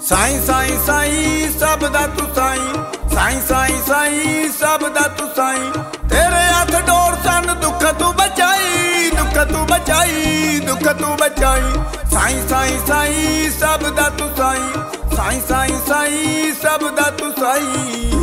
साईं साईं साईं सब दा तू साईं, साईं साईं साईं सब दा तू साईं। तेरे हाथ डोर सन दुख तू बचाई, दुख तू बचाई, दुख तू बचाई। साईं साईं साईं सब दा तू साईं, साईं साईं साईं सब दा तू साईं।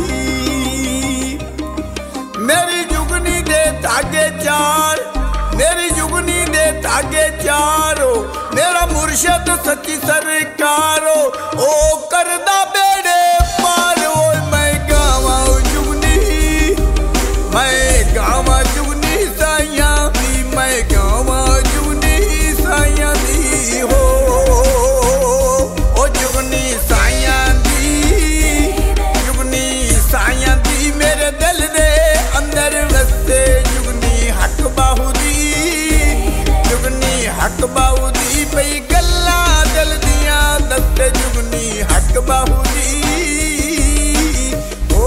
मेरी जुगनी दे धागे चार, मेरी जुगनी दे धागे चारो, मेरा मुर्शद सच्ची सरकारो ओ करदा बेड़े पारो। मैं गावा जुगनी, मैं गावा जुगनी साइयां दी, मैं गावा जुगनी साइयां दी हो। ओ जुगनी साइयां दी, जुगनी साइयां दी मेरे दिल दे अंदर वसते। जुगनी हक बाहू दी, जुगनी हक बाहू दी पई गल्ला दिल दियां दस्ते। जुगनी हक बाहू दी ओ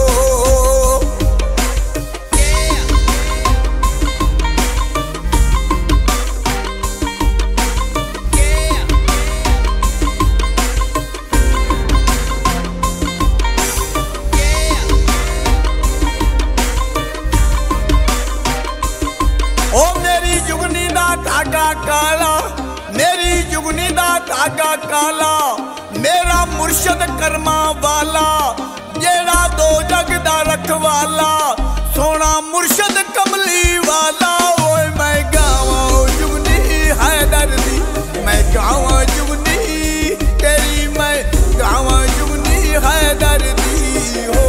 मेरी जुगनी दा धागा काला, मेरी जुगनी दा धागा काला। मेरा मुर्शद कर्मा वाला जेड़ा दो जग दा रखवाला, सोना मुर्शद कमली वाला। ओए मैं गावा जुगनी हैदर दी, मैं गावा जुगनी तेरी, मैं गावा जुगनी हैदर दी हो।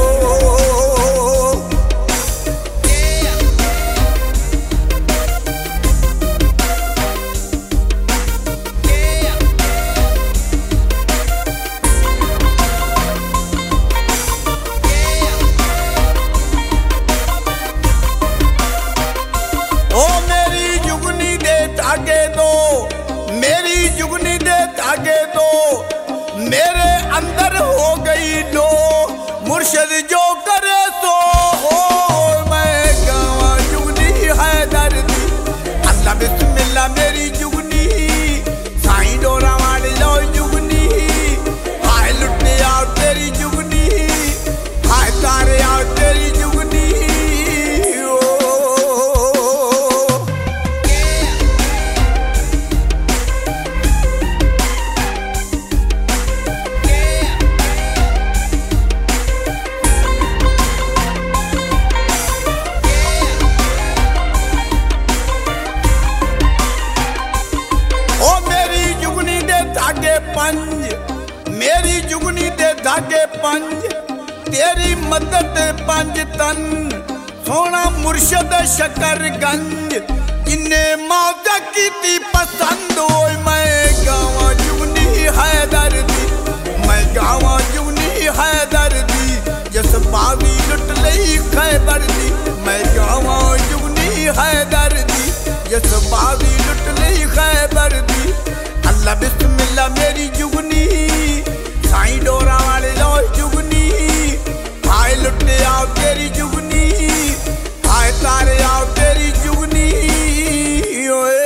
धागे दो, मेरी जुगनी दे धागे दो, मेरे अंदर हो गई लो, मुर्शद जो करे सो हो। मैं गावा जुगनी हैदर दी, अल्लाह बिस्मिल्लाह मेरी जुगनी, साईं डोरा वाले लो जुगनी। हाय लुटे आओ तेरी जुगनी, हाय तारे आओ तेरी जुगनी। मेरी जुगनी दे धागे पंज, तेरी मदद पंज तन। सोना मुर्शद शकरगंज जिन्ने मौजा कीती पसंद। ओए मैं गावा जुगनी हैदर दी, मैं गावा जुगनी हैदर दी। जस बावी लुट लई खैबर दी, मैं गावा जुगनी हैदर दी। जस बावी लुट लई खैबर दी। अल्लाह बिस्मिल्लाह मेरी जुगनी, साईं डोरा वाले लो जुगनी। हाय लुटे आओ तेरी जुगनी, हाय तारे आओ तेरी जुगनी। ओए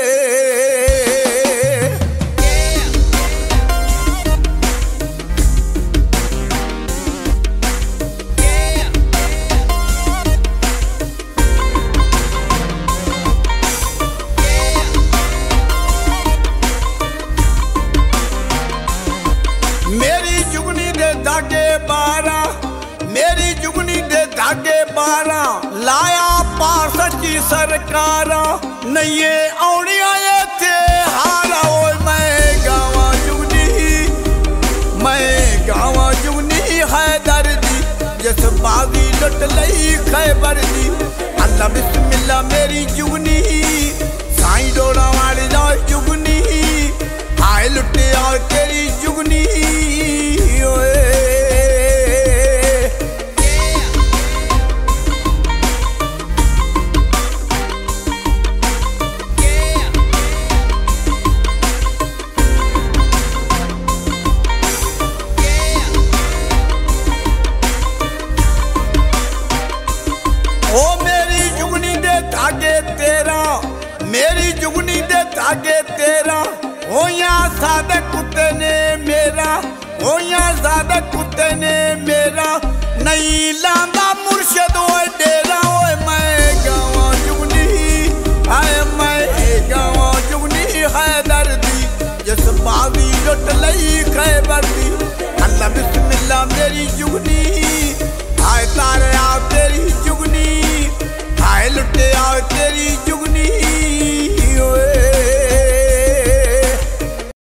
मेरी जुगनी दे धागे 12, मेरी जुगनी दे धागे 12। लाया पार सच्ची सरकारा, नइये औनिया इत्थे हारा। ओए मैं गावा जुगनी, मैं गावा जुगनी हैदर दी। जस बागी लुट लई खैबर दी। अल्लाह बिस्मिल्लाह मेरी जुगनी, साईं डोरा वाली लो जुगनी। हाय लुटे आओ तेरी जुगनी। ओए मेरी जुगनी दे धागे 13, मेरी जुगनी दे धागे 13। होया सादे कुत्ते ने मेरा, होया ज्यादा कुत्ते ने मेरा नहीं लांदा मुर्शद ओए डेरा ओए मैं गावा जुगनी आए मैं गावा जुगनी हैदर दी जिस बागी लुट लई खैबर दी अल्लाह बिस्मिल्लाह मेरी जुगनी